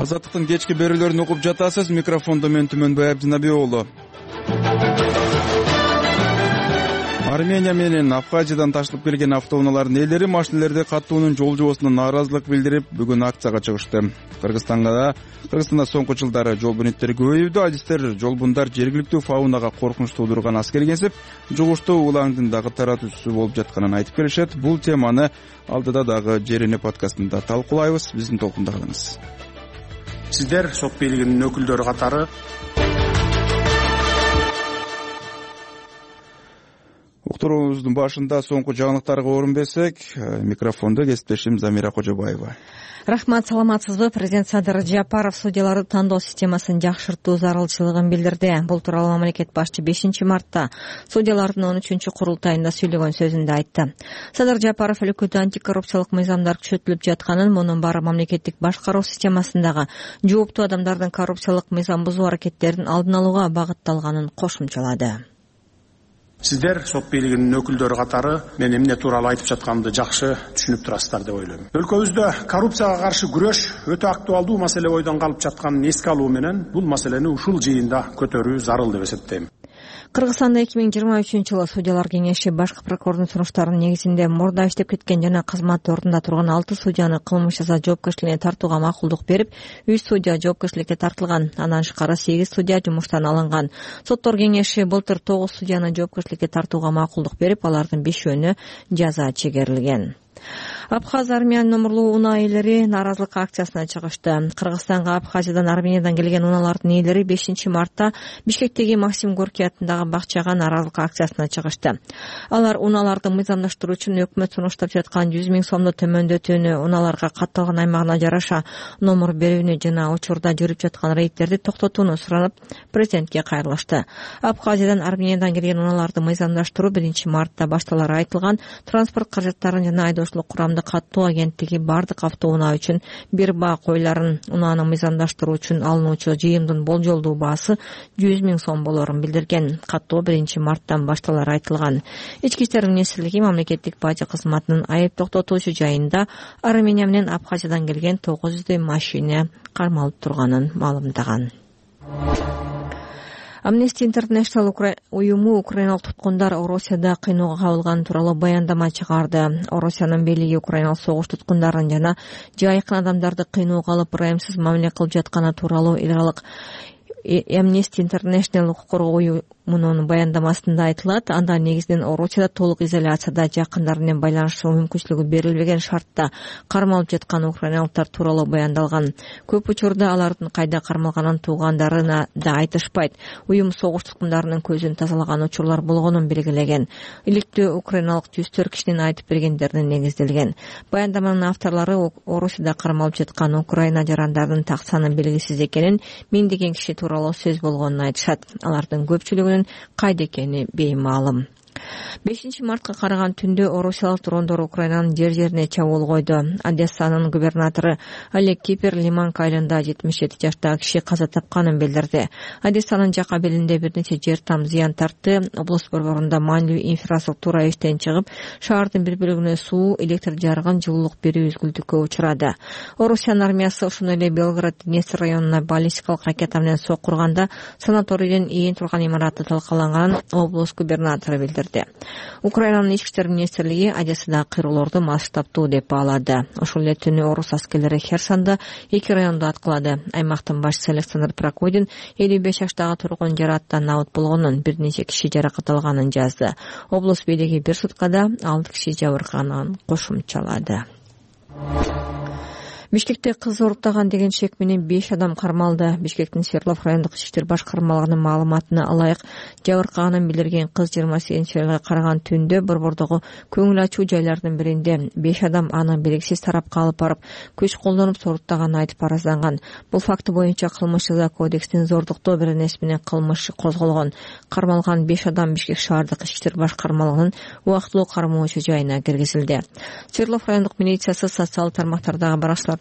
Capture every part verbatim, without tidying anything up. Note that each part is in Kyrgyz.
Азаттыктын кечки берүүлөрүн угуп жатасыз. Микрофондо мен Түмөнбай Абдинабек уулу. Армения менен Абхазиядан ташылып келген автоунаалардын ээлери машинелерди каттуунун жол жобосуна нааразылык билдирип, бүгүн акцияга чыгышты. Кыргызстанда Кыргызстанда соңку жылдары жол бунеттери көбөйүүдө. Адистер жол бундар жергиликтүү фаунага коркунуч туудурган аскергенсип, жугуштуу улаңдын дагы таратуучусу болуп жатканын айтып келишет. Бул теманы алдыда дагы Жерине подкастында талкуулайбыз. Биздин толкунда калыңыз. Сиздер сот бийлигинин өкүлдөрү катары Уктуруубуздун башында соңку жаңылыктарга орун берсек, микрофондо кесиптешим Замира Кожобаева. Рахмат, саламатсызбы? Президент Садыр Жапаров судьяларды тандоо системасын жакшыртуу зарылчылыгын билдирди. Бул тууралуу мамлекет башчы бешинчи мартта судьялардын он үчүнчү курултайында сүйлөгөн сөзүндө айтты. Садыр Жапаров өлкөдө антикоррупциялык мыйзамдар күчөтүлүп жатканын, мунун баары мамлекеттик башкаруу системасындагы жооптуу адамдардын коррупциялык мыйзам бузуу аракеттерин алдын алууга багытталганын кошумчалады. Сиздер сот бийлигинин өкүлдөрү катары мен эмне тууралуу айтып жатканымды жакшы түшүнүп турасыздар деп ойлойм. Өлкөбүздө коррупцияга каршы күрөш өтө актуалдуу маселе бойдон калып жатканын эске алуу менен бул маселени ушул жыйында көтөрүү зарыл деп эсептейм. Кыргызстанда эки миң жыйырма үчүнчү жылы судьялар кеңеши башкы прокурордун сунуштарынын негизинде мурда иштеп кеткен жана кызмат ордунда турган алты судьяны кылмыш жаза жоопкерчилигине тартууга макулдук берип, үч судья жоопкерчиликке тартылган. Андан тышкары сегиз судья жумуштан алынган. Соттор кеңеши былтыр тогуз судьяны жоопкерчиликке тартууга макулдук берип, алардын бешөөнү жаза чегерилген. Абхаз Армян номурлуу унаа ээлери нааразылык акциясына чыгышты. Кыргызстанга Абхазиядан Армениядан келген унаалардын ээлери бешинчи мартта Бишкектеги Максим Горький атындагы бакчага нааразылык акциясына чыгышты. Алар унааларды мыйзамдаштыруу үчүн өкмөт сунуштап жаткан жүз миң сомду төмөндөтүүнү, унааларга катталган аймагына жараша номер берүүнү жана учурда жүрүп жаткан рейдтерди токтотууну суранып, президентке кайрылышты. Абхазиядан Армениядан келген унааларды мыйзамдаштыруу биринчи мартта башталары айтылган транспорт каражаттарын жана айдоочулук курамды каттоо агенттиги бардык автоунаа үчүн бир баа койларын, унааны мыйзамдаштыруу үчүн алынуучу жыйымдын болжолдуу баасы жүз миң сом болорун билдирген. Каттоо биринчи марттан башталары айтылган. Ички иштер министрлиги мамлекеттик бажы кызматынын айып токтотуучу жайында Армения менен Абхазиядан келген тогуз жүздөй машина кармалып турганын маалымдаган. Amnesty International уюму украиналык туткундар Орусияда кыйноого кабылган тууралуу баяндама чыгарды. Орусиянын бийлиги украиналык согуш туткундарын жана жайкын адамдарды кыйноого алып, ырайымсыз мамиле кылып жатканы тууралуу эл аралык Amnesty International укук коргоо уюмунун баяндамасында айтылат. Анда негизинен Орусияда толук изоляцияда, жакындары менен байланышуу мүмкүнчүлүгү берилбеген шартта кармалып жаткан украиналыктар тууралуу баяндалган. Көп учурда алардын кайда кармалганын туугандарына да айтышпайт. Уюм согуш туткундарынын көзүн тазалаган учурлар болгонун белгилеген. Иликтөө украиналык жүз төрт кишинин айтып бергендерине негизделген. Баяндаманын авторлору Орусияда кармалып жаткан Украина жарандардын так саны белгисиз экенин, миңдеген киши тууралуу сөз болгонун айтышат. Алардын көпчүлүгүнүн кайда экени беймаалым. бешинчи мартка караган түндө орусиялык дрондор Украинанын жер-жерине чабуул койду. Одессанын губернатору Олег Кипер Лиманка айылында жетимиш жети жаштагы киши каза тапканын билдирди. Одессанын жак абелинде бир нече жер там зыян тартты. Облус борборунда маанилүү инфраструктура иштен чыгып, шаардын бир бөлүгүнө суу, электр жарыгын, жылуулук берүү үзгүлтүккө учурады. Орусиянын армиясы ошондой эле Белгород Днестр районуна баллистикалык ракета менен сокурганда санаторийдин ийин турган имараты талкаланганын облус губернатору билдирди. Украинанын ички иштер министрлиги Одессадагы кыйроолорду масштабтуу деп баалады. Ошол эле түнү орус аскерлери Херсонда эки районду аткылады. Аймактын башчысы Александр Прокудин элүү беш жаштагы тургун жараттан набыт болгонун, бир нече киши жаракат алганын жазды. Облус бийлиги бир суткада алты киши жабыркаганын кошумчалады. Бишкекте кыз уруптаган деген шек менен беш адам кармалды. Бишкектин Свердлов райондук ички иштер башкармалыгынын маалыматына ылайык, жабыркаганын билдирген кыз жыйырма сегизинчи айга караган түндө борбордогу көңүл ачуу жайлардын биринде беш адам аны белгисиз тарапка алып барып, күч колдонуп соруттаганын айтып аразланган. Бул факты боюнча кылмыш жаза кодексинин зордуктоо беренеси менен кылмыш козголгон. Кармалган беш адам Бишкек шаардык ички иштер башкармалыгынын убактылуу кармоочу жайына киргизилди. Свердлов райондук милициясы социалдык тармактардагы баракчылардын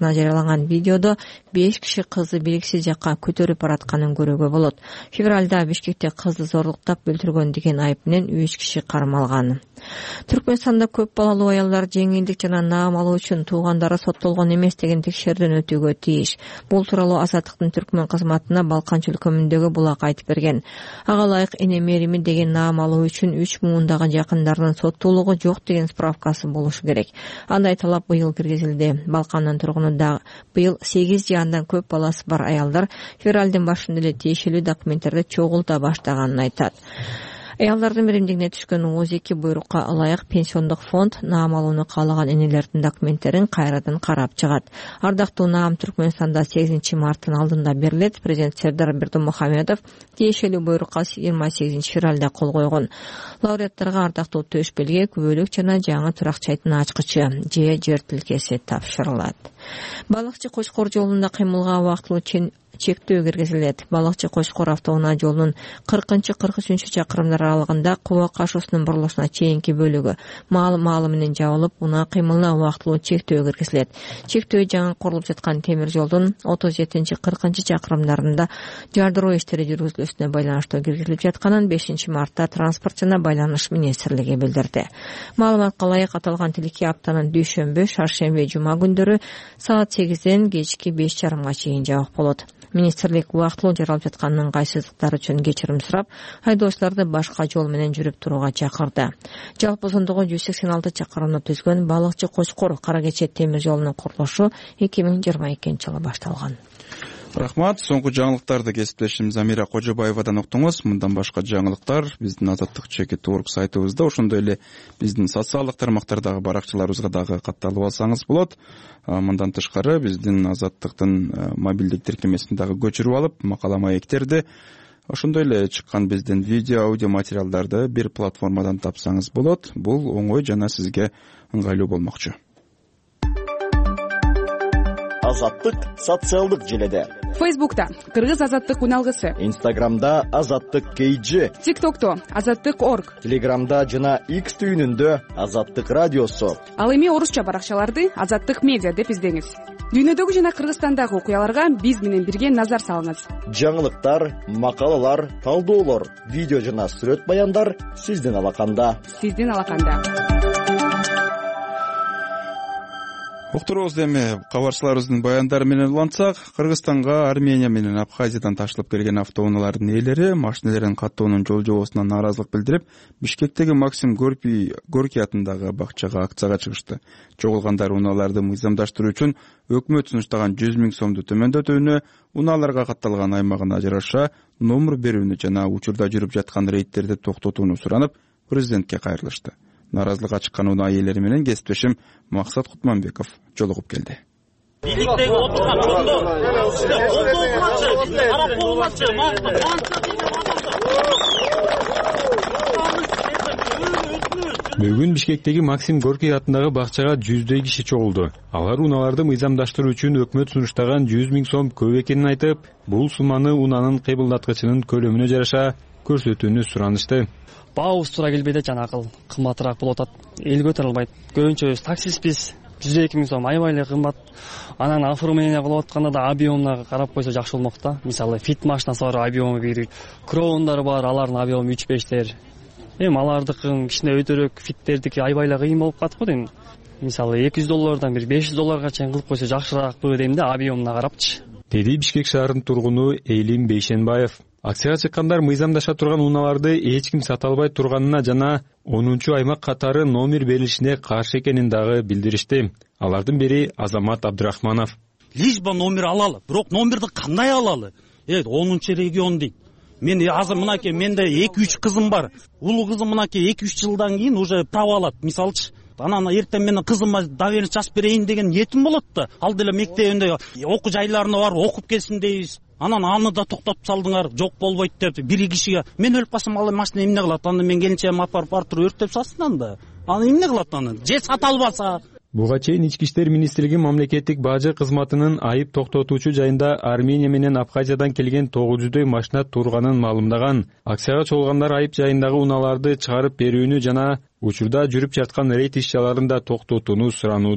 арнасына жарыяланган видеодо беш киши кызды белгисиз жакка көтөрүп баратканын көрүүгө болот. Февралда Бишкекте кызды зорлуктап өлтүргөн деген айып менен үч киши кармалган. Түркмөнстанда көп балалуу аялдар жеңилдик жана наам алуу үчүн туугандары соттолгон эмес деген текшерүүдөн өтүүгө тийиш. Бул тууралуу Азаттыктын түркмөн кызматына Балкан чөлкөмүндөгү булак айтып берген. Ага ылайык эне мерими деген наам алуу үчүн үч муундагы жакындарынын соттуулугу жок деген справкасы болушу керек. Андай талап быйыл киргизилди. Балкандын тургуну да быйыл сегиз же андан көп баласы бар аялдар февралдын башында эле тиешелүү документтерди чогулта баштаганын айтат. Аялдардын беримдигине түшкөн отуз эки буйрукка ылайык пенсиондук фонд наам алууну каалаган энелердин документтерин кайрадан карап чыгат. Ардактуу наам Түркмөнстанда сегизинчи марттын алдында берилет. Президент Сердар Бердымухамедов тиешелүү буйрукка жыйырма сегизинчи февралда кол койгон. Лауреаттарга ардактуу төш белге, күбөлүк жана жаңы туракчайдын ачкычы же жер тилкеси тапшырылат. Балыкчы Кочкор жолунда кыймылга убактылуу чектөө киргизилет. Балыкчы Кочкор автоунаа жолунун кыркынчы кырк үчүнчү чакырымдар аралыгында Куба Кашуусунун бурулушуна чейинки бөлүгү маал-маалы менен жабылып, унаа кыймылына убактылуу чектөө киргизилет. Чектөө жаңы курулуп жаткан темир жолдун отуз жетинчи кыркынчы чакырымдарында жардыруу иштери жүргүзүлүшүнө байланыштуу киргизилип жатканын бешинчи мартта транспорт жана байланыш министрлиги билдирди. Маалыматка ылайык аталган тилки аптанын дүйшөмбү, шаршемби, жума күндөрү саат сегизден кечки беш жарымга чейин жабык болот. Министрлик убактылуу жаралып жаткан ыңгайсыздыктар үчүн кечирим сурап, айдоочуларды башка жол менен жүрүп турууга чакырды. Жалпы узундугу жүз сексен алты чакырымды түзгөн Балыкчы Кочкор Кара Кечет темир жолунун курулушу эки миң жыйырма экинчи жылы башталган. Рахмат. Соңку жаңылыктарды кесиптешим Замира Кожобаевадан уктуңуз. Мындан башка жаңылыктар биздин Азаттык чекит орг сайтыбызда, ошондой эле биздин социалдык тармактардагы баракчаларыбызга дагы катталып алсаңыз болот. Мындан тышкары биздин Азаттыктын мобилдик тиркемесин дагы көчүрүп алып, макала маектерди, ошондой эле чыккан биздин видео, аудио материалдарды бир платформадан тапсаңыз болот. Бул оңой жана сизге ыңгайлуу болмокчу. Азаттык социалдык желеде. Фейсбукта Кыргыз Азаттык уналгысы, Инстаграмда Азаттык кейджи, ТикТокто Азаттык орг, Телеграмда жана X түйүнүндө Азаттык радиосу. Ал эми орусча баракчаларды Азаттык медиа деп издеңиз. Дүйнөдөгү жана Кыргызстандагы окуяларга биз менен бирге назар салыңыз. Жаңылыктар, макалалар, талдоолор, видео жана сүрөт баяндар сиздин алаканда. Сиздин алаканда. Уктуруубуз эми кабарчыларыбыздын баяндары менен улантсак, Кыргызстанга Армения менен Абхазиядан ташылып келген автоунаалардын ээлери машиналерин каттоонун жол жобосуна нааразылык билдирип, Бишкектеги Максим Горький Горький атындагы бакчага акцияга чыгышты. Чогулгандар унааларды мыйзамдаштыруу үчүн өкмөт сунуштаган жүз миң сомду төмөндөтүүнү, унааларга катталган аймагына жараша номер берүүнү жана учурда жүрүп жаткан рейдтерди токтотууну суранып, президентке кайрылышты. Нааразылыкка чыккан унаа ээлери менен кесиптешим Максат Кутманбеков жолугуп келди. Бийликтеги отурган чоңдор колдоочу, карап коюлачу, Бүгүн Бишкектеги Максим Горький атындагы бакчага жүздөй киши чогулду. Алар унааларды мыйзамдаштыруу үчүн өкмөт сунуштаган жүз миң сом көп экенин айтып, бул сумманы унаанын кыймылдаткычынын көлөмүнө жараша көрсөтүүнү суранышты. Баабыз туура келбейт экен, акыл кымбатыраак болуп атат. Эл көтөрө албайт. Көбүнчө таксистпиз, жүз эки миң сом аябай эле кымбат. Анан оформление кылып атканда да объемуна карап койсо жакшы болмок да. Мисалы фит машинасы бар, объему бир, кроундары бар, алардын объему үч бештер. Эми алардыкын кичине өтөрөөк, фиттердики аябай эле кыйын болуп калат го дейм. Мисалы эки жүз доллардан бир беш жүз долларга чейин кылып койсо жакшыраакпы дейм да, объемуна карапчы. Деди Бишкек шаарынын тургуну Эйлим Бейшенбаев. Акцияга чыккандар мыйзамдаша турган унааларды эч ким сата албай турганына жана онунчу аймак катары номер берилишине каршы экенин дагы билдиришти. Алардын бири Азамат Абдрахманов. Лишь бы номер алалы, бирок номерди кандай алалы? Э, онунчу регион дейт. Мен азыр мынакей менде эки үч кызым бар. Улуу кызым мынакей эки үч жылдан кийин уже право алат. Мисалчы, анан эртең менен кызыма доверенность жазып берейин деген ниетим болот да. Ал деле мектебинде окуу жайларына барып окуп келсин дейбиз. Анан аны да токтотуп салдыңар, жок болбойт деп бир кишиге. Мен өлүп калсам ал машина эмне кылат? Аны мен келинчегим апарып артур өртөп салсын анда. Аны эмне кылат аны? Же сата албаса? Буга чейин Ички иштер министрлиги мамлекеттик бажы кызматынын айып токтотуучу жайында Армения менен Абхазиядан келген тогуз жүздөй машина турганын маалымдаган. Акцияга чогулгандар айып жайындагы унааларды чыгарып берүүнү жана учурда жүрүп жаткан рейд иш-чараларын да токтотууну суранууда.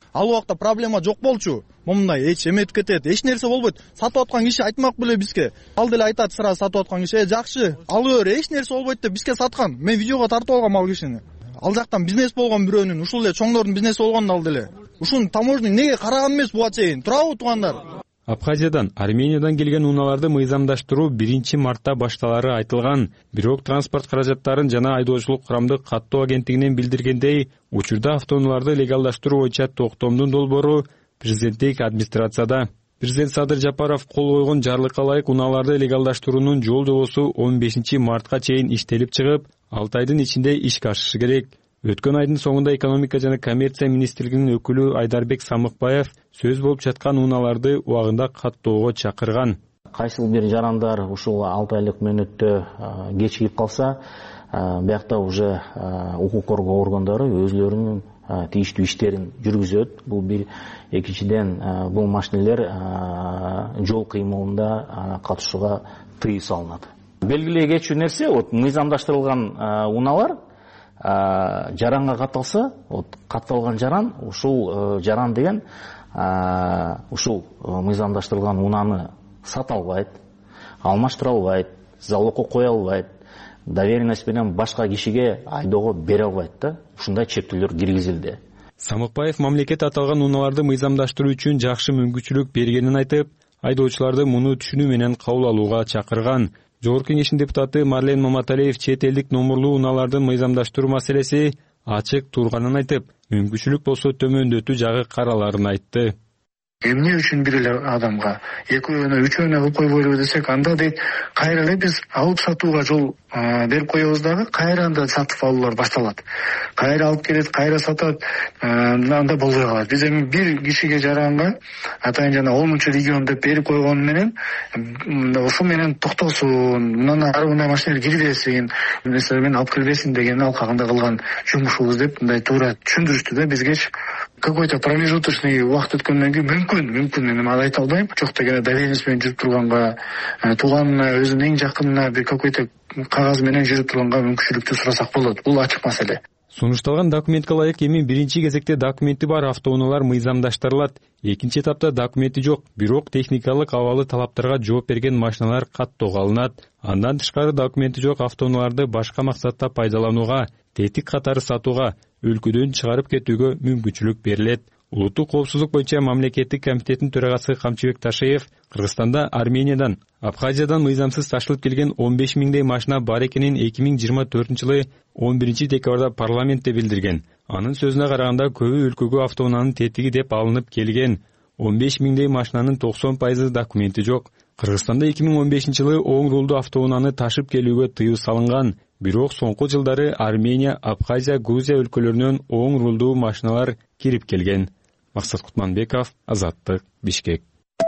ал убакта проблема жок болчу. Момундай эч эметип кетет, эч нерсе болбойт. Сатып аткан киши айтмак беле бизге. Ал деле айтат сразу сатып аткан киши, жакшы, алып бер, эч нерсе болбойт деп бизге саткан. Мен видеого тартып алгам ал кишини. Ал жактан бизнес болгон бирөөнүн, ушул эле чоңдордун бизнеси болгон ал деле. Ушуну таможня неге караган эмес буга чейин? Турабы туугандар? Абхазиядан, Армениядан келген унааларды мыйзамдаштыруу биринчи мартта башталары айтылган. Бирок транспорт каражаттарын жана айдоочулук курамдык каттоо агенттигинен билдиргендей, учурда автоунааларды легалдаштыруу боюнча токтомдун долбоору президенттик администрацияда. Президент Садыр Жапаров кол койгон жарлыкка ылайык унааларды легалдаштыруунун жол жобосу он бешинчи мартка чейин иштелип чыгып, алты айдын ичинде ишке ашышы керек. Өткөн айдын соңунда экономика жана коммерция министрлигинин өкүлү Айдарбек Самыкбаев сөз болуп жаткан унааларды убагында каттоого чакырган. Кайсыл бир жарандар ушул алты айлык мөөнөттө кечигип калса, биякта уже укук коргоо органдары өзлөрүнүн тийиштүү иштерин жүргүзөт. Бул бир, экинчиден бул машинелер жол кыймылында катышууга тыюу салынат. Белгилей кетчү нерсе, вот мыйзамдаштырылган унаалар жаранга катталса, вот катталган жаран, ушул жаран деген ушул мыйзамдаштырылган унаны сата албайт, алмаштыра албайт, залогко кое албайт, доверенность менен башка кишиге айдоого бере албайт да. Ушундай чектөөлөр киргизилди. Самыкбаев мамлекет аталган унааларды мыйзамдаштыруу үчүн жакшы мүмкүнчүлүк бергенин айтып, айдоочуларды муну түшүнүү менен кабыл алууга чакырган. Жогорку кеңештин депутаты Марлен Маматалиев чет элдик номурлуу унааларды мыйзамдаштыруу маселеси ачык турганын айтып, мүмкүнчүлүк болсо төмөндөтүү жагы караларын айтты. Эмне үчүн бир эле адамга экөөнө үчөөнө кылып койбойлубу десек, анда дейт, кайра эле биз алып сатууга жол берип коебуз дагы, кайра анда сатып алуулар башталат. Кайра алып келет, кайра сатат, анда болбой калат. Биз эми бир кишиге жаранга атайын жана онунчу регион деп берип койгону менен ошо менен токтосун, мындан ары мындай машиналар кирбесин, нерселер алып келбесин деген алкагында кылган жумушубуз деп мындай туура түшүндүрүштү да бизгечи. Какой-то промежуточный убакыт өткөндөн кийин мүмкүн, мүмкүн мен аны айта албайм. Жок дегенде доверенность менен жүрүп турганга, тууганына, өзүнүн эң жакынына бир какой-то кагаз менен жүрүп турганга мүмкүнчүлүктү сурасак болот. Бул ачык маселе. Сунушталган документке ылайык эми биринчи кезекте документи бар автоунаалар мыйзамдаштырылат. Экинчи этапта документи жок, бирок техникалык абалы талаптарга жооп берген машиналар каттоого алынат. Андан тышкары документи жок автоунааларды башка максатта пайдаланууга, тетик катары сатууга, өлкөдөн чыгарып кетүүгө мүмкүнчүлүк берилет. Улуттук коопсуздук боюнча мамлекеттик комитеттин төрагасы Камчыбек Ташеев Кыргызстанда Армениядан, Абхазиядан мыйзамсыз ташылып келген он беш миңдей машина бар экенин эки миң жыйырма төртүнчү жылы он биринчи декабрда парламентте билдирген. Анын сөзүнө караганда көбү өлкөгө автоунаанын тетиги деп алынып келген. он беш миңдей машинанын токсон пайызы документи жок. Кыргызстанда эки миң он бешинчи жылы оң рулду автоунааны ташып келүүгө тыюу салынган. Бирок соңку жылдары Армения, Абхазия, Грузия өлкөлөрүнөн оң рулдуу машиналар кирип келген. Максат Кутманбеков, Азаттык, Бишкек.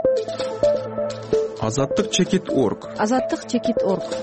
Азаттык чекит точка орг. Азаттык чекит точка орг.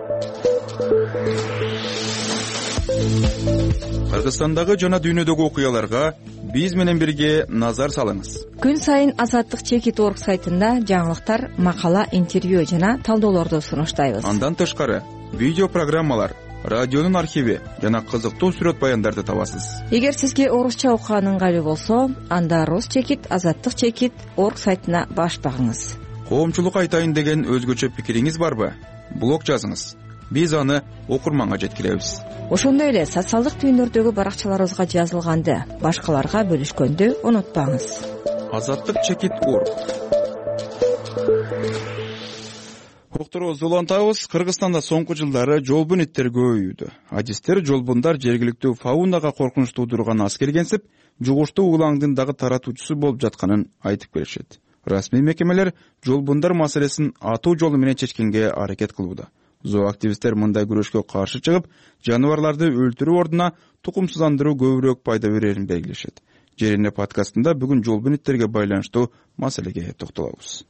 Кыргызстандагы жана дүйнөдөгү окуяларга биз менен бирге назар салыңыз. Күн сайын Азаттык чекит точка орг сайтында жаңылыктар, макала, интервью жана талдоолорду сунуштайбыз. Андан тышкары видео программалар, радионун архиви жана кызыктуу сүрөт баяндарды табасыз. Эгер сизге орусча окуган ыңгайлуу болсо, анда Рус чекит, Азаттык чекит точка орг сайтына баш багыңыз. Коомчулук айтайын деген өзгөчө пикириңиз барбы? Блог жазыңыз. Биз аны окурманга жеткиребиз. Ошондой эле социалдык түйүндөрдөгү баракчаларыбызга жазылганды башкаларга бөлүшкөндү унутпаңыз. Азаттык чекит точка орг. Доктор Зулантабыз Кыргызстанда соңку жылдары жолбун иттер көбөйүүдө. Адистер жолбундар жергиликтүү фаунага коркунуч туудурган аз келгенсип, жугуштуу улаңдын дагы таратуучусу болуп жатканын айтып беришет. Расмий мекемелер жолбундар маселесин атуу жолу менен чечкенге аракет кылууда. Зооактивисттер мындай күрөшкө каршы чыгып, жаныбарларды өлтүрүү ордуна тукумсуздандыруу көбүрөөк пайда берерин белгилешет. Жерине подкастында бүгүн жолбун иттерге байланыштуу маселеге токтолобуз.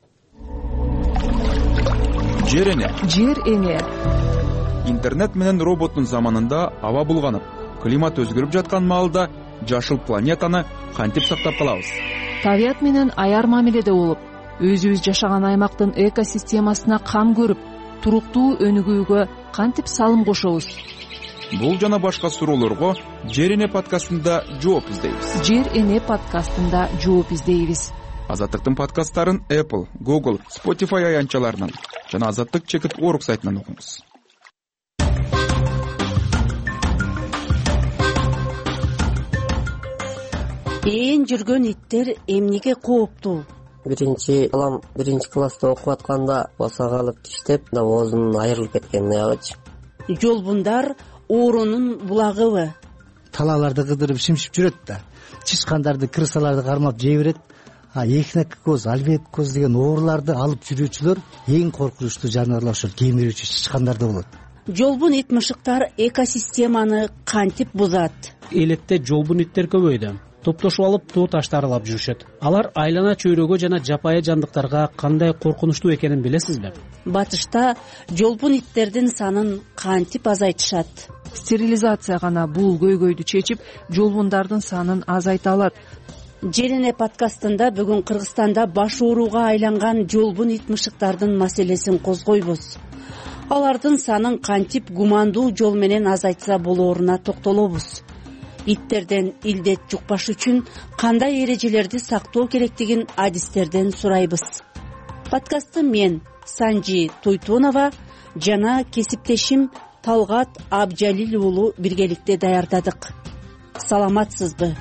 Жер эне. Жер эне. Интернет менен роботтун заманында аба булганып, климат өзгөрүп жаткан маалда жашыл планетаны кантип сактап калабыз? Табият менен аяр мамиледе болуп, өзүбүз жашаган аймактын экосистемасына кам көрүп, туруктуу өнүгүүгө кантип салым кошобуз? бул жана башка суроолорго Жер эне подкастында жооп издейбиз. Жер эне подкастында жооп издейбиз. Азаттыктын подкасттарын Apple, Google, Spotify аянтчаларынан жана азаттык чекит орг сайтынан окуңуз. Ээн жүргөн иттер эмнеге кооптуу? Биринчи балам биринчи класста окуп атканда босого алып тиштеп, оозунун айрылып кеткен аягычы. Жолбундар оорунун булагыбы? Талааларды кыдырып шимшип жүрөт да. Чычкандарды, крысаларды кармап жей берет. А экинек коз, альбек коз деген ооруларды алып жүрүүчүлөр эң коркунучтуу жаныбарлар ошол кемирүүчү чычкандарда болот. Жолбун ит мышыктар экосистеманы кантип бузат? Элетте жолбун иттер көбөйдү. Топтошуп алып тоо ташты аралап жүрүшөт. Алар айлана чөйрөгө жана жапайы жандыктарга кандай коркунучтуу экенин билесизби? Батышта жолбун иттердин санын кантип азайтышат? Стерилизация гана бул көйгөйдү чечип, жолбундардын санын азайта алат. Жер эне подкастында бүгүн Кыргызстанда баш ооруга айланган жолбун ит мышыктардын маселесин козгойбуз. Алардын санын кантип гумандуу жол менен азайтса болооруна токтолобуз. Иттерден илдет жукпаш үчүн кандай эрежелерди сактоо керектигин адистерден сурайбыз. Подкастты мен Санжи Туйтунова жана кесиптешим Талгат Абжалил уулу биргеликте даярдадык. Саламатсызбы?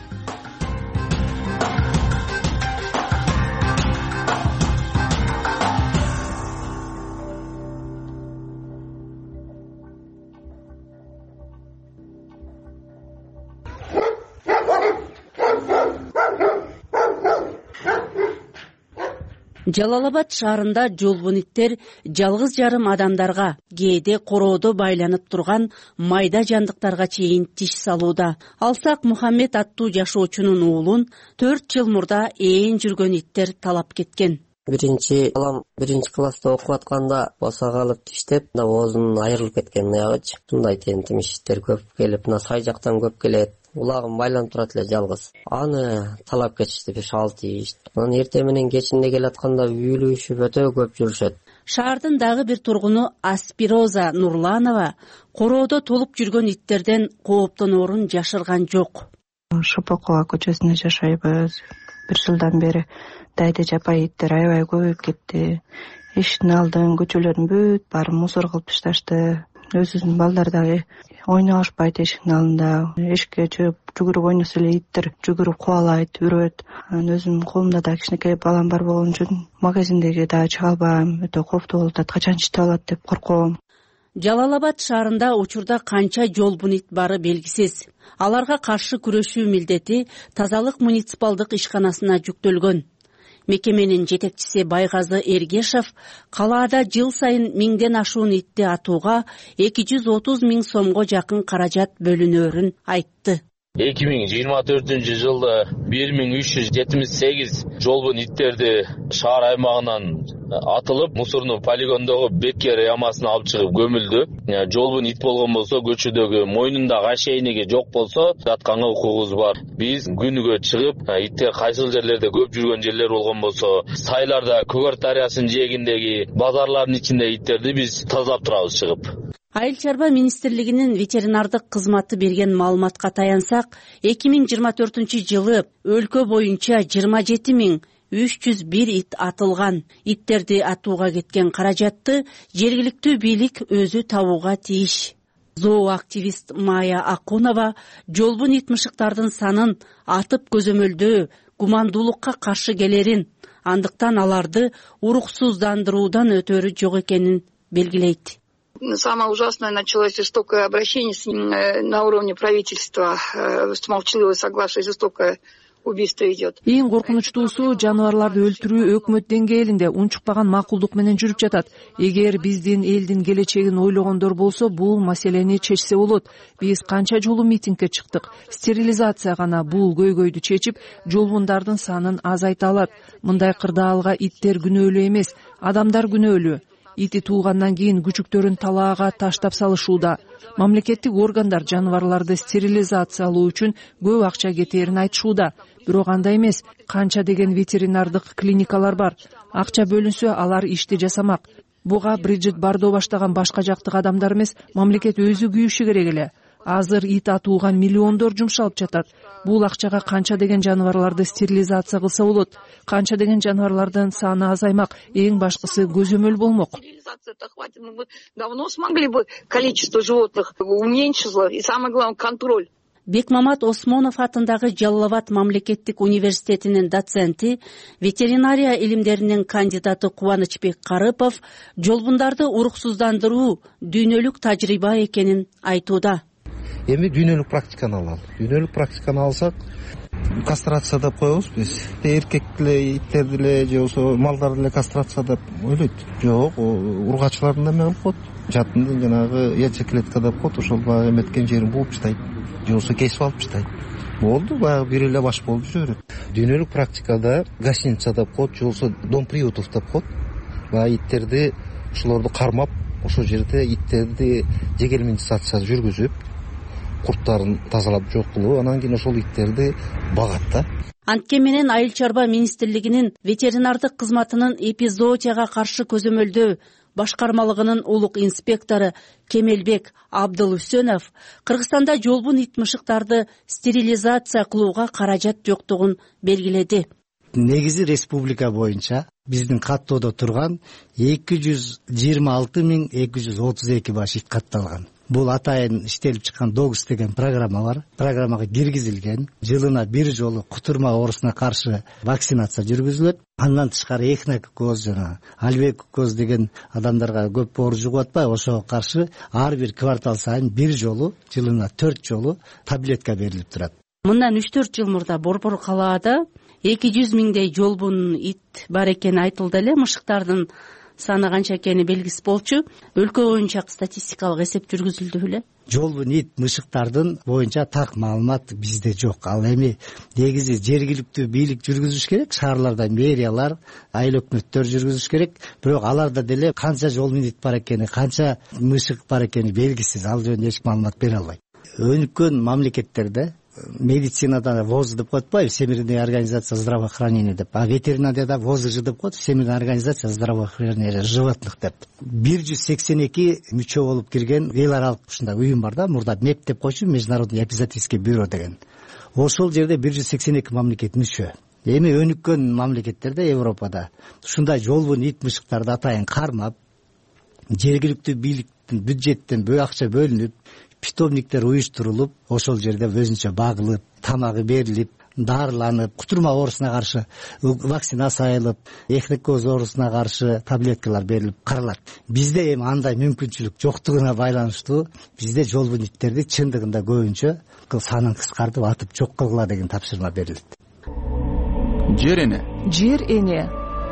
Жалал Абад шаарында жолбун иттер жалгыз жарым адамдарга, кээде короодо байланып турган майда жандыктарга чейин тиш салууда. Алсак Мухаммед аттуу жашоочунун уулун төрт жыл мурда ээн жүргөн иттер талап кеткен. Биринчи балам биринчи класста окуп атканда босого алып тиштеп, оозунун айрылып кеткен аягычы. Мындай тентимиш иттер көп келип, мына сай жактан көп келет. Улагым байланып турат эле жалгыз. Аны талап кетишти беш алты иш. Анан эртең менен кечинде келатканда үйлүшүп өтө көп жүрүшөт. Шаардын дагы бир тургуну Аспироза Нурланова короодо толуп жүргөн иттерден кооптоноорун жашырган жок. Шопокова көчөсүндө жашайбыз. Бир жылдан бери дайда жапайы иттер аябай көбөйүп кетти. Эшиктин алдын, көчөлөрдүн бүт баары мусор кылып ташташты. Өзүбүздүн балдар дагы ойношпайт эшиктин алдында. Эшикке жүгүрүп ойносо эле иттер жүгүрүп кубалайт, үрөт. Анан өзүмдүн колумда да кичинекей балам бар болгон үчүн магазиндеги дагы чыга албайм. Өтө кооптуу болуп атат, качан читип алат деп корком. Жалал Абад шаарында учурда канча жолбун ит бары белгисиз. Аларга каршы күрөшүү милдети тазалык муниципалдык ишканасына жүктөлгөн. Мекеменин жетекчиси Байгазы Эргешев калаада жыл сайын миңден ашуун итти атууга эки жүз отуз миң сомго жакын каражат бөлүнөөрүн айтты. эки миң жыйырма төртүнчү жылда бир миң үч жүз жетимиш сегиз жолбун иттерди шаар аймагынан атылып, мусорный полигондогу Беккер ямасына алып чыгып көмүлдү. Жолбун ит болгон болсо, көчөдөгү мойнундагы ошейниги жок болсо, жатканга укугубуз бар. Биз күнүгө чыгып, иттер кайсыл жерлерде көп жүргөн жерлер болгон болсо, сайларда, Көгөр дарыясынын жээгиндеги базарлардын ичинде иттерди биз тазалап турабыз чыгып. Айыл чарба министрлигинин ветеринардык кызматы берген маалыматка таянсак, эки миң жыйырма төртүнчү жылы өлкө боюнча жыйырма жети миң үч жүз бир ит атылган. Иттерди атууга кеткен каражатты жергиликтүү бийлик өзү табууга тийиш. Зооактивист Майя Акунова жолбун ит мышыктардын санын атып көзөмөлдөө гумандуулукка каршы келерин, андыктан аларды уруксуздандыруудан өтөрү жок экенин белгилейт. Самое ужасное началось жестокое обращение на уровне правительства, молчаливое согласие, жестокое убийство идет. Эң коркунучтуусу жаныбарларды өлтүрүү өкмөт деңгээлинде унчукпаган макулдук менен жүрүп жатат. Эгер биздин элдин келечегин ойлогондор болсо, бул маселени чечсе болот. Биз канча жолу митингге чыктык. Стерилизация гана бул көйгөйдү чечип, жолбундардын санын азайта алат. Мындай кырдаалга иттер күнөөлүү эмес, адамдар күнөөлүү. Ити туугандан кийин күчүктөрүн талаага таштап салышууда. Мамлекеттик органдар жаныбарларды стерилизациялоо үчүн көп акча кетээрин айтышууда. Бирок андай эмес, канча деген ветеринардык клиникалар бар. Акча бөлүнсө, алар ишти жасамак. Буга Бриджит Бардо баштаган башка жактык адамдар эмес, мамлекет өзү күйүшү керек эле. азыр ит атууга миллиондор жумшалып жатат. Бул акчага канча деген жаныбарларды стерилизация кылса болот, канча деген жаныбарлардын саны азаймак, эң башкысы көзөмөл болмок. Давно смогли бы количество животных уменьшило, и самое главное контроль. Бекмамат Осмонов атындагы Жалал Абад мамлекеттик университетинин доценти, ветеринария илимдеринин кандидаты Кубанычбек Карыпов жолбундарды уруксуздандыруу дүйнөлүк тажрыйба экенин айтууда. Эми дүйнөлүк практиканы алалы. Дүйнөлүк практиканы алсак, кастрация деп коебуз биз. Эркек деле, иттер деле, же болбосо малдар деле кастрация деп ойлойт. Жок, ургачылардын эме кылып коет. Жатындын жанагы яйца клетка деп коет, ошол баягы эметкен жерин бууп таштайт. Же болбосо кесип алып таштайт. Болду, баягы бир эле баш болуп жүрө берет. Дүйнөлүк практикада гостиница деп коет, же болбосо дом приютов деп коет. Баягы иттерди ошолорду кармап, ошол жерде иттерди дегельминизация жүргүзүп, курттарын тазалап жок кылып, анан кийин ошол иттерди багат да. Антке менен Айыл чарба министрлигинин ветеринардык кызматынын эпизоотияга каршы көзөмөлдөө башкармалыгынын улук инспектору Кемелбек Абдылүсөнов Кыргызстанда жолбун ит мышыктарды стерилизация кылууга каражат жоктугун белгиледи. Негизи республика боюнча биздин каттоодо турган эки жүз жыйырма алты миң эки жүз отуз эки баш ит катталган. Бул атайын иштелип чыккан догус деген программа бар. Программага киргизилген. Жылына бир жолу кутурма оорусуна каршы вакцинация жүргүзүлөт. Андан тышкары эхинококоз жана альвеококоз деген адамдарга көп оор жугуп атпайбы, ошого каршы ар бир квартал сайын бир жолу, жылына төрт жолу таблетка берилип турат. Мындан үч төрт жыл мурда Борбор калаада эки жүз миңдей жолбун ит бар экени айтылды эле. Мышыктардын саны канча экени белгисиз болчу. Өлкө боюнча статистикалык эсеп жүргүзүлдү беле? Жолбун ит мышыктардын боюнча так маалымат бизде жок. Ал эми негизи жергиликтүү бийлик жүргүзүш керек, шаарларда мэриялар, айыл өкмөттөр жүргүзүш керек. Бирок аларда деле канча жолбун ит бар экени, канча мышык бар экени белгисиз. Ал жөнүндө эч маалымат бере албайт. Өнүккөн мамлекеттерде медицинада ВОЗ деп коет, Всемирная организация здравоохранения деп, а ветеринарияда ВОЗЖ деп коет, Всемирная организация здравоохранения животных деп. бир жүз сексен эки мүчө болуп кирген эл аралык ушундай уюм бар да, мурда МЭП деп койчу, Международный эпизоотический бюро деген. Ошол жерде бир жүз сексен эки мамлекет мүчө. Эми өнүккөн мамлекеттерде, Европада ушундай жолбун ит мышыктарды атайын кармап, жергиликтүү бийликтин бюджеттен бөө акча бөлүнүп, питомниктер уюштурулуп, ошол жерде өзүнчө багылып, тамагы берилип, дарыланып, кутурма оорусуна каршы вакцинация алып, эхинококоз оорусуна каршы таблеткалар берилип каралат. Бизде эми андай мүмкүнчүлүк жоктугуна байланыштуу, бизде жолбун иттерди чындыгында көбүнчө санын кыскартып атып жок кылгыла деген тапшырма берилет. Жер эне. Жер эне.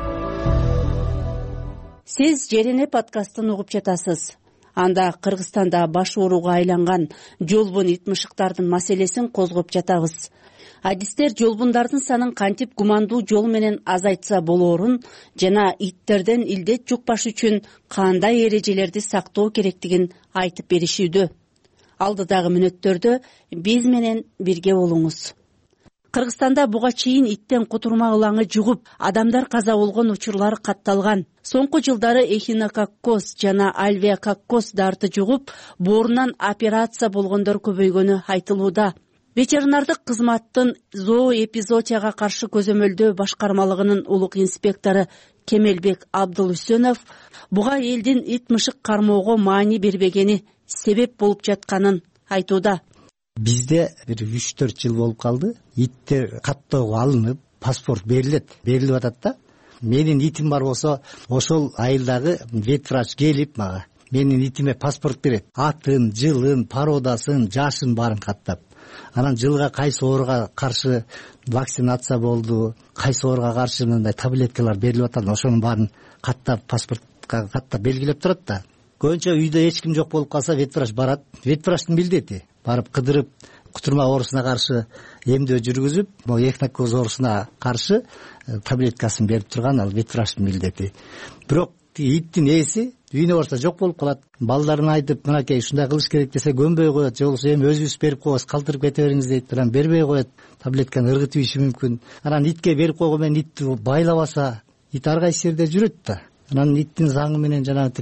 Сиз Жер эне подкастын угуп жатасыз. Анда Кыргызстанда баш ооруга айланган жолбун ит мышыктардын маселесин козгоп жатабыз. Адистер жолбундардын санын кантип гумандуу жол менен азайтса болоорун жана иттерден илдет жукпаш үчүн кандай эрежелерди сактоо керектигин айтып беришүүдө. Алдыдагы мүнөттөрдө биз менен бирге болуңуз. Кыргызстанда буга чейин иттен кутурма ылаңы жугуп, адамдар каза болгон учурлар катталган. Соңку жылдары эхинококоз жана альвеококоз дарты жугуп, боорунан операция болгондор көбөйгөнү айтылууда. Ветеринардык кызматтын зооэпизоотияга каршы көзөмөлдөө башкармалыгынын улук инспектору Кемелбек Абдылүсөнов буга элдин ит мышык кармоого маани бербегени себеп болуп жатканын айтууда. Бизде бир үч төрт жыл болуп калды. Иттер каттоого алынып, паспорт берилет, берилип атат да. Менин итим бар болсо, ошол айылдагы ветврач келип мага менин итиме паспорт берет. Атын, жылын, породасын, жашын баарын каттап. Анан жылга кайсы ооруга каршы вакцинация болду, кайсы ооруга каршы мындай таблеткалар берилип атат, ошонун баарын каттап, паспортко каттап белгилеп турат да. Көбүнчө үйдө эч ким жок болуп калса, ветврач барат. Ветврачтын милдети барып кыдырып, кутурма оорусуна каршы эмдөө жүргүзүп, могу эхинококоз оорусуна каршы таблеткасын берип турган ал ветврачтын милдети. Бирок иттин ээси үйүнө барса жок болуп калат. Балдарына айтып, мынакей ушундай кылыш керек десе көнбөй коет, же болбосо эми өзүбүз берип коебуз, калтырып кете бериңиз дейт, анан бербей коет, таблетканы ыргытып ийиши мүмкүн. Анан итке берип койгон менен итти байлабаса, ит ар кайсы жерде жүрөт да. Анан иттин заңы менен жанагы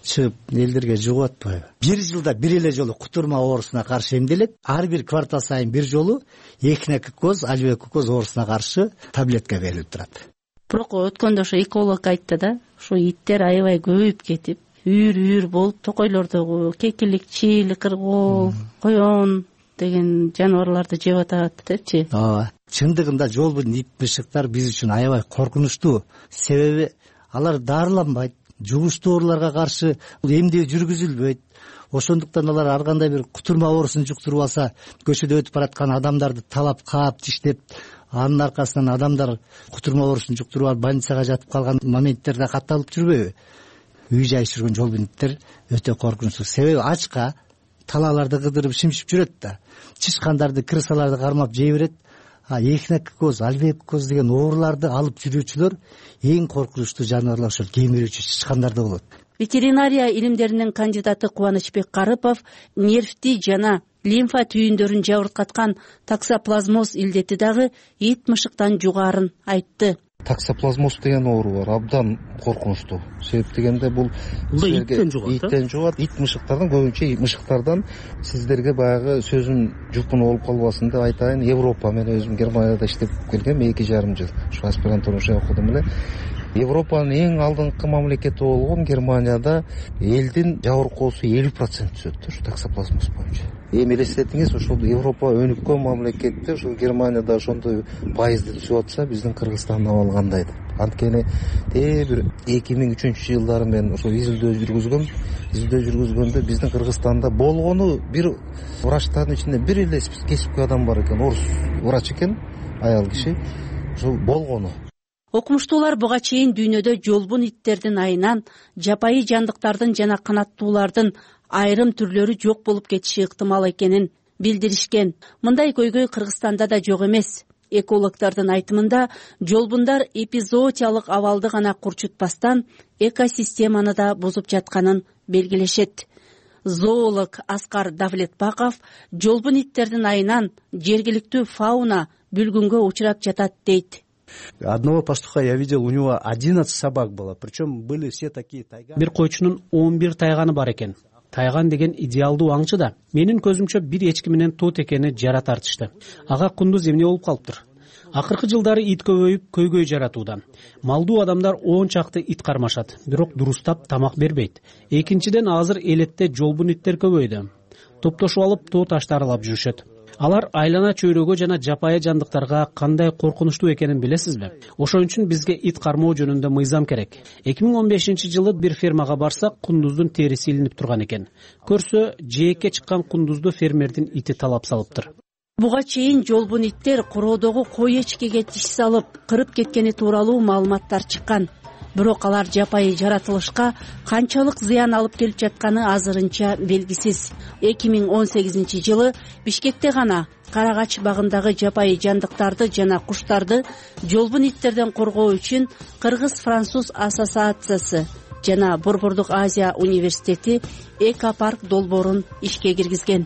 чыгып элдерге жугуп атпайбы? Бир жылда бир эле жолу кутурма оорусуна каршы эмделет. Ар бир квартал сайын бир жолу эхинококоз, альвеококоз оорусуна каршы таблетка берилип турат. Бирок өткөндө ошо эколог айтты да, ушу иттер аябай көбөйүп кетип, үйүр-үйүр болуп, токойлордогу кекилик, чийлик, кыргоол, коён деген жаныбарларды жеп атат депчи. Ооба. Чындыгында жолбун ит мышыктар биз үчүн аябай коркунучтуу. Себеби алар дарыланбайт, жугуштуу ооруларга каршы эмдөө жүргүзүлбөйт. Ошондуктан алар ар кандай бир кутурма оорусун жуктуруп алса, көчөдө өтүп бараткан адамдарды талап, каап, тиштеп, анын аркасынан адамдар кутурма оорусун жуктуруп алып больницага жатып калган моменттерде катталып жүрбөйбү? Үй жай жүргөн жолбун иттер өтө коркунучтуу. Себеби ачка талааларды кыдырып шимшип жүрөт да, чычкандарды, крысаларды кармап жей берет. Эхинококоз, альвеококоз деген ооруларды алып жүрүүчүлөр эң коркунучтуу жаныбарлар ошол кемирүүчү чычкандарда болот. Ветеринария илимдеринин кандидаты Кубанычбек Карыпов нервти жана лимфа түйүндөрүн жабыркаткан таксоплазмоз илдети дагы ит мышыктан жугаарын айтты. Таксоплазмоз деген оору бар, абдан коркунучтуу. Себеп дегенде бул иттен жугат. Иттен жугат, ит мышыктардан, көбүнчө мышыктардан. Сиздерге баягы сөзүм жупун болуп калбасын деп айтайын. Европа, мен өзүм Германияда иштеп келгем, эки жарым жыл. Ушу аспирантура окудум эле. Европанын эң алдыңкы мамлекети болгон Германияда элдин жабыркоосу элүү процент түзөт ушу таксоплазмоз боюнча. Эми элестетиңиз, ошол Европа өнүккөн мамлекетте ошол Германияда ошондой пайызды түзүп атса, биздин Кыргызстандын абалы кандай деп. Анткени э бир эки миң үчүнчү жылдары мен ошо изилдөө жүргүзгөм. Изилдөө жүргүзгөндө биздин Кыргызстанда болгону бир врачтардын ичинде бир эле кесипкөй адам бар экен, орус врач экен, аял киши. Ошол болгону. Окумуштуулар буга чейин дүйнөдө жолбун иттердин айынан жапайы жандыктардын жана канаттуулардын айрым түрлөрү жок болуп кетиши ыктымал экенин билдиришкен. Мындай көйгөй Кыргызстанда да жок эмес. Экологдордун айтымында жолбундар эпизоотиялык абалды гана курчутпастан экосистеманы да бузуп жатканын белгилешет. Зоолог Аскар Давлетбаков жолбун иттердин айынан жергиликтүү фауна бүлгүнгө учурап жатат дейт. Одного пастуха я видел, у него одиннадцать собак было, причем были все такие тайганы. Бир койчунун он бир тайганы бар экен. Тайган деген идеалдуу аңчы да. Менин көзүмчө бир эчки менен тоот экени жара тартышты. Ага кундуз эмне болуп калыптыр? Акыркы жылдары ит көбөйүп, көйгөй жаратууда. Малдуу адамдар он чакты ит кармашат, бирок дурустап тамак бербейт. Экинчиден азыр элетте жолбун иттер көбөйдү. Топтошуп алып тоо таштарылап жүрүшөт. Алар айлана чөйрөгө жана жапайы жандыктарга кандай коркунучтуу экенин билесизби? Ошон үчүн бизге ит кармоо жөнүндө мыйзам керек. эки миң он бешинчи жылы бир фермага барсак, кундуздун териси илинип турган экен. Көрсө, жээкке чыккан кундузду фермердин ити талап салыптыр. Буга чейин жолбун иттер короодогу кой эчкеге тиш салып, кырып кеткени тууралуу маалыматтар чыккан. Бирок алар жапайы жаратылышка канчалык зыян алып келип жатканы азырынча белгисиз. эки миң он сегизинчи жылы Бишкекте гана Карагач багындагы жапайы жандыктарды жана куштарды жолбун иттерден коргоо үчүн Кыргыз-Француз ассоциациясы жана Борбордук Азия университети экопарк долбоорун ишке киргизген.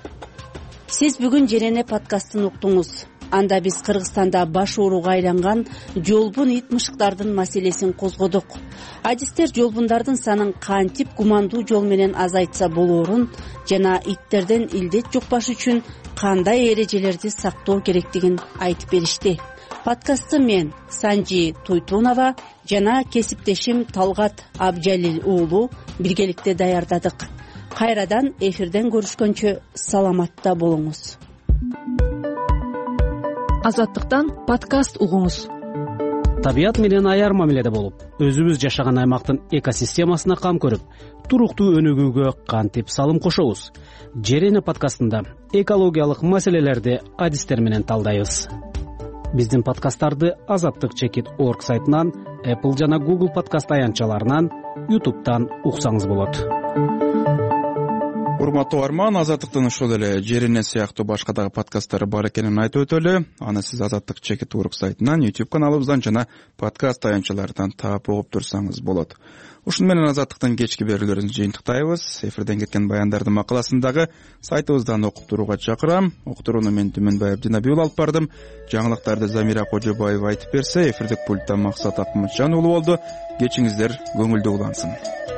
Сиз бүгүн Жерене подкастын уктуңуз. Анда биз Кыргызстанда баш ооруга айланган жолбун ит мышыктардын маселесин козгодук. Адистер жолбундардын санын кантип гумандуу жол менен азайтса болоорун жана иттерден илдет жукпаш үчүн кандай эрежелерди сактоо керектигин айтып беришти. Подкастты мен Санжи Туйтунова жана кесиптешим Талгат Абжалил уулу биргеликте даярдадык. Кайрадан эфирден көрүшкөнчө саламатта болуңуз. Азаттыктан подкаст угуңуз. Табият менен аяр мамиледе болуп, өзүбүз жашаган аймактын экосистемасына кам көрүп, туруктуу өнүгүүгө кантип салым кошобуз? Жерене подкастында экологиялык маселелерди адистер менен талдайбыз. Биздин подкасттарды азаттык чекит орг сайтынан, Apple жана Google подкаст аянтчаларынан, YouTube'дан уксаңыз болот. Урматтуу арман, Азаттыктын ошол эле Жерене сыяктуу башка дагы подкасттары бар экенин айтып өтөлү. Аны сиз Азаттык чекит орг сайтынан, YouTube каналыбыздан жана подкаст аянтчаларынан таап угуп турсаңыз болот. Ушуну менен Азаттыктын кечки берүүлөрүн жыйынтыктайбыз. Эфирден кеткен баяндардын макаласын дагы сайтыбыздан окуп турууга чакырам. Уктурууну мен Түмөнбаев Динабиул алып бардым. Жаңылыктарды Замира Кожобаева айтып берсе, эфирдик пульттан Максат Акматжан уулу болду. Кечиңиздер көңүлдүү улансын.